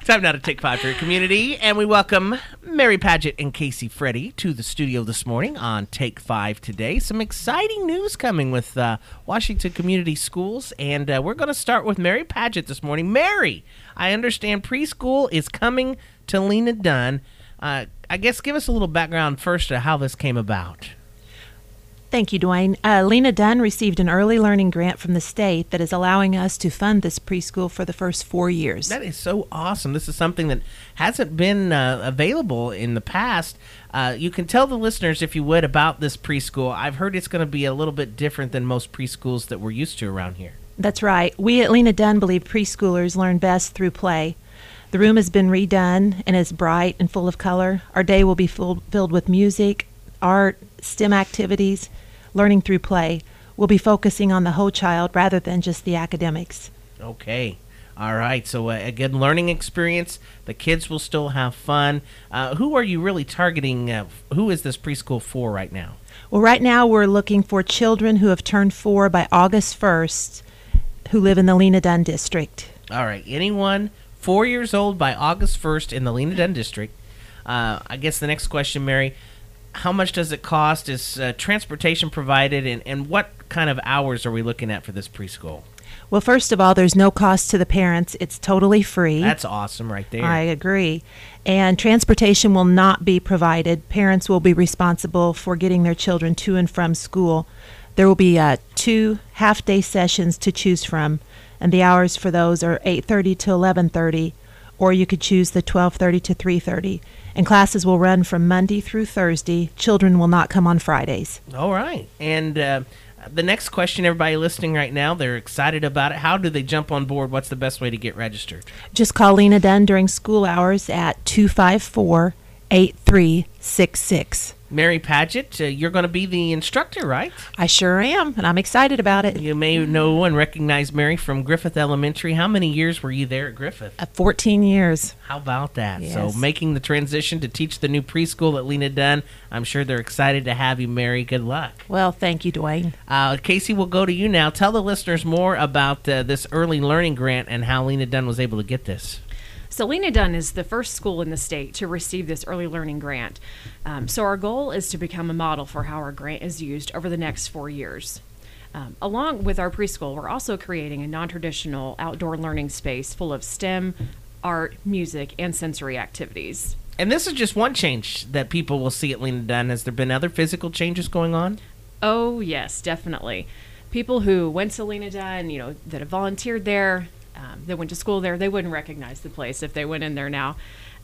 Time now to take 5 for your community, and we welcome Mary Paget and Casey Freddy to the studio this morning on Take 5 today. Some exciting news coming with Washington Community Schools, and we're going to start with Mary Paget this morning. Mary, I understand preschool is coming to Lena Dunn. I guess give us a little background first to how this came about. Thank you, Dwayne. Lena Dunn received an early learning grant from the state that is allowing us to fund this preschool for the first 4 years. That is so awesome. This is something that hasn't been available in the past. You can tell the listeners, if you would, about this preschool. I've heard it's going to be a little bit different than most preschools that we're used to around here. That's right. We at Lena Dunn believe preschoolers learn best through play. The room has been redone and is bright and full of color. Our day will be filled with music, art, STEM activities, learning through play. We'll be focusing on the whole child rather than just the academics. Okay. All right. So a good learning experience. The kids will still have fun. Who are you really targeting? Who is this preschool for right now? Well, right now we're looking for children who have turned 4 by August 1st who live in the Lena Dunn district. All right. Anyone 4 years old by August 1st in the Lena Dunn district. I guess the next question, Mary, how much does it cost? Is transportation provided, and what kind of hours are we looking at for this preschool? Well, first of all, there's no cost to the parents. It's totally free. That's awesome right there. I agree. And transportation will not be provided. Parents will be responsible for getting their children to and from school. There will be 2 half-day sessions to choose from, and the hours for those are 8:30 to 11:30, or you could choose the 12:30 to 3:30. And classes will run from Monday through Thursday. Children will not come on Fridays. All right. And the next question, everybody listening right now, they're excited about it. How do they jump on board? What's the best way to get registered? Just call Lena Dunn during school hours at 254-8366. Mary Paget, you're going to be the instructor, right? I sure am, and I'm excited about it. You may know and recognize Mary from Griffith Elementary. How many years were you there at Griffith? 14 years. How about that? Yes. So making the transition to teach the new preschool at Lena Dunn, I'm sure they're excited to have you, Mary. Good luck. Well, thank you, Dwayne. Casey, we'll go to you now. Tell the listeners more about this early learning grant and how Lena Dunn was able to get this. So Lena Dunn is the first school in the state to receive this early learning grant. So our goal is to become a model for how our grant is used over the next 4 years. Along with our preschool, we're also creating a non-traditional outdoor learning space full of STEM, art, music, and sensory activities. And this is just one change that people will see at Lena Dunn. Has there been other physical changes going on? Oh, yes, definitely. People who went to Lena Dunn, that have volunteered there, that went to school there, they wouldn't recognize the place if they went in there now.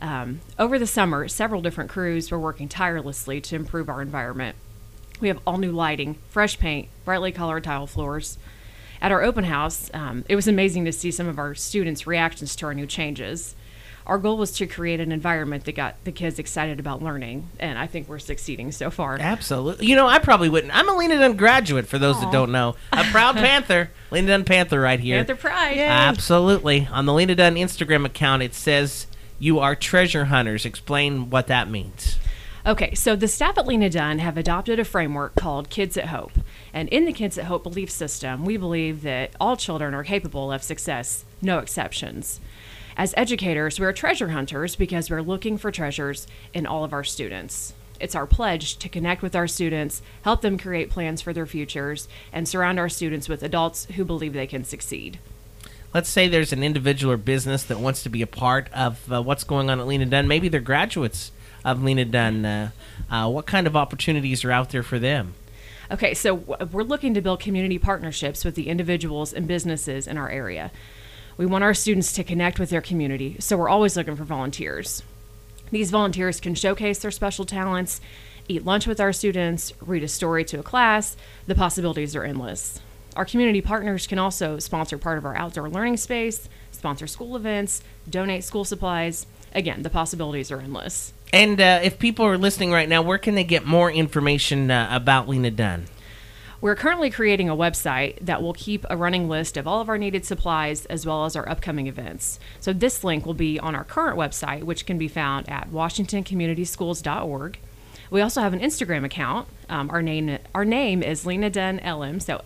Over the summer, several different crews were working tirelessly to improve our environment. We have all new lighting, fresh paint, brightly colored tile floors. At our open house, it was amazing to see some of our students' reactions to our new changes. Our goal was to create an environment that got the kids excited about learning, and I think we're succeeding so far. Absolutely. I probably wouldn't. I'm a Lena Dunn graduate, for those that don't know. A proud Panther. Lena Dunn Panther right here. Panther pride. Yay. Absolutely. On the Lena Dunn Instagram account, it says you are treasure hunters. Explain what that means. Okay, so the staff at Lena Dunn have adopted a framework called Kids at Hope. And in the Kids at Hope belief system, we believe that all children are capable of success, no exceptions. As educators, we're treasure hunters because we're looking for treasures in all of our students. It's our pledge to connect with our students, help them create plans for their futures, and surround our students with adults who believe they can succeed. Let's say there's an individual or business that wants to be a part of what's going on at Lena Dunn. Maybe they're graduates of Lena Dunn. What kind of opportunities are out there for them? Okay, so we're looking to build community partnerships with the individuals and businesses in our area. We want our students to connect with their community, so we're always looking for volunteers. These volunteers can showcase their special talents, eat lunch with our students, read a story to a class. The possibilities are endless. Our community partners can also sponsor part of our outdoor learning space, sponsor school events, donate school supplies. Again, the possibilities are endless. And if people are listening right now, where can they get more information about Lena Dunn? We're currently creating a website that will keep a running list of all of our needed supplies as well as our upcoming events. So this link will be on our current website, which can be found at washingtoncommunityschools.org. We also have an Instagram account. Our name is Lena Dunn LM, so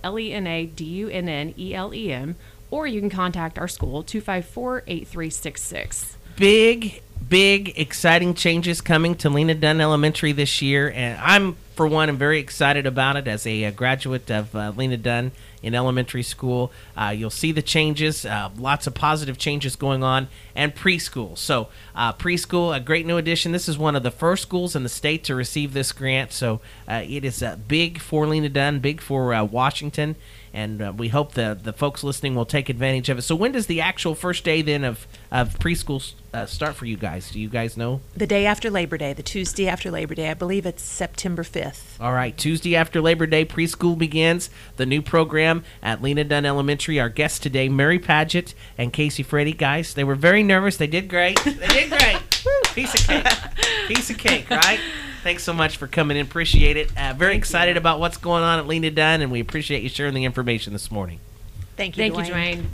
LenaDunnelem, or you can contact our school, 254-8366. big, exciting changes coming to Lena Dunn Elementary this year, and I'm, for one, am very excited about it as a graduate of Lena Dunn in elementary school. You'll see the changes, lots of positive changes going on, and preschool. So preschool, a great new addition. This is one of the first schools in the state to receive this grant, so it is big for Lena Dunn, big for Washington, and we hope the folks listening will take advantage of it. So when does the actual first day then of preschool start for you guys? Do you guys know? The day after Labor Day, the Tuesday after Labor Day. I believe it's September 5th. All right, Tuesday after Labor Day, preschool begins. The new program at Lena Dunn Elementary. Our guests today, Mary Paget and Casey Freddy. Guys, they were very nervous. They did great. They did great. Woo, piece of cake. Piece of cake, right? Thanks so much for coming in. Appreciate it. Very excited about what's going on at Lena Dunn, and we appreciate you sharing the information this morning. Thank you, Thank you, Dwayne.